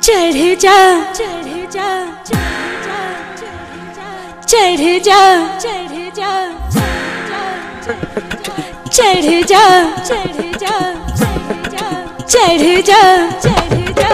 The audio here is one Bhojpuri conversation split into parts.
चढ़ जा चढ़ जा चढ़ जा चढ़ जा चढ़ जा चढ़ जा चढ़ जा चढ़ जा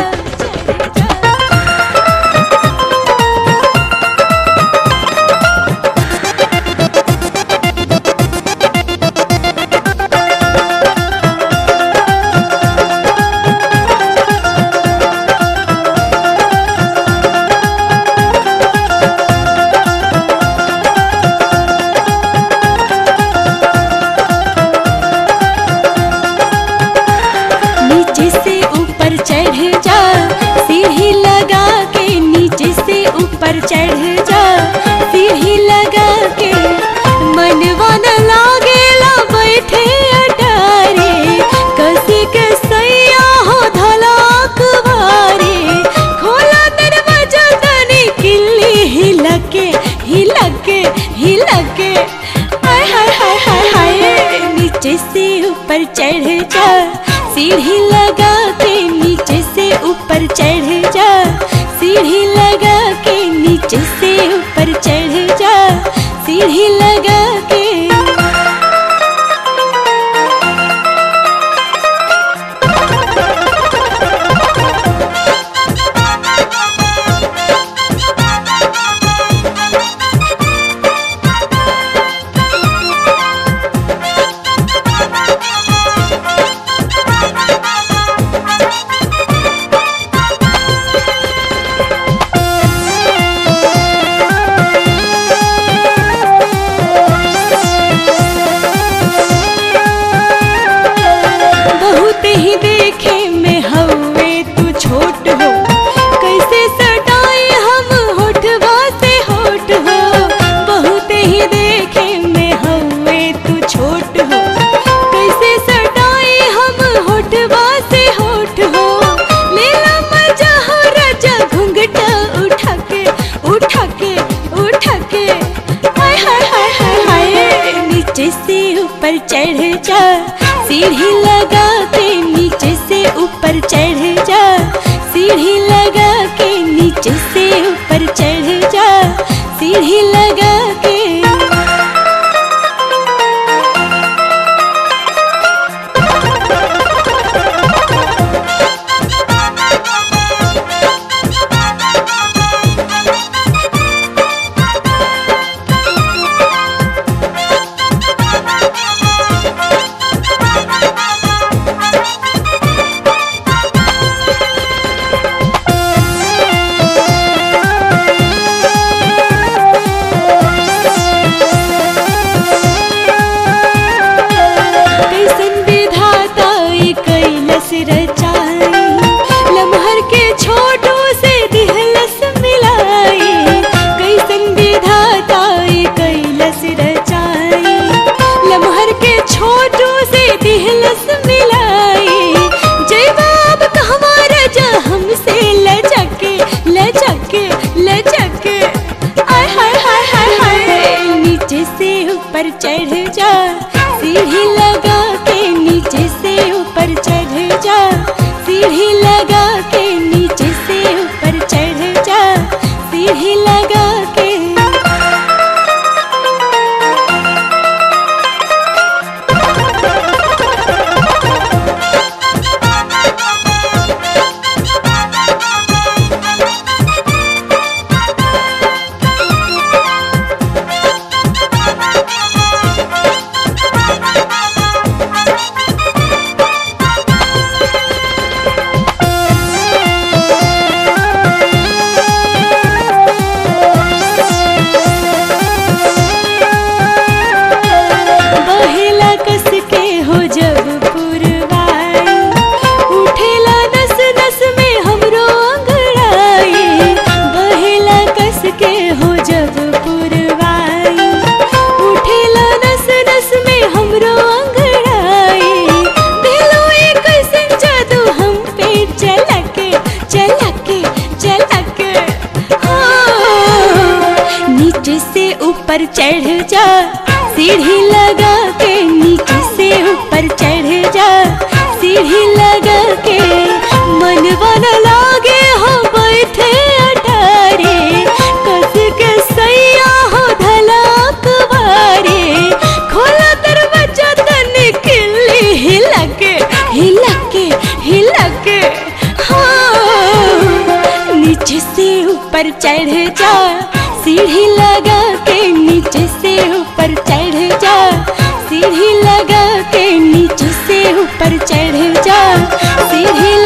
चढ़ जा सीढ़ी लगा के मनवा न लागेला बैठे अटारे कसी के सैया हो धलाक भारे खोला दरवाजा तनी किल्ली हिला के हाय हाय हाय हाय हाय नीचे से ऊपर चढ़ जा सीढ़ी लगा के नीचे से ऊपर चढ़ जा सीढ़ी लगा के नीचे से ऊपर चढ़ जा सीढ़ी लगा के ऊपर चढ़ जा सीढ़ी लगा के नीचे से ऊपर चढ़ जा सीढ़ी लगा के नीचे से ऊपर चढ़ जा सीढ़ी लगा के लम्हर के छोटू से दिहलस मिलाई कैसन विधाता कैलस रचाई लम्हर के छोटू से दिहलस मिलाई जय बाब कहवा राजा हमसे लचके आय हाय हाय हाय हाय नीचे से ऊपर चढ़ जा सीढ़ी लगा के नीचे से ऊपर चढ़ जा सीढ़ी लगा के नीचे से ऊपर चढ़ जा सीढ़ी लगा के ऊपर चढ़ जा सीढ़ी लगा के नीचे से ऊपर चढ़ जा सीढ़ी लगा के मनवा न लागे हो नीचे से ऊपर चढ़ जा, सीढ़ी लगा के नीचे से ऊपर चढ़ जा, सीढ़ी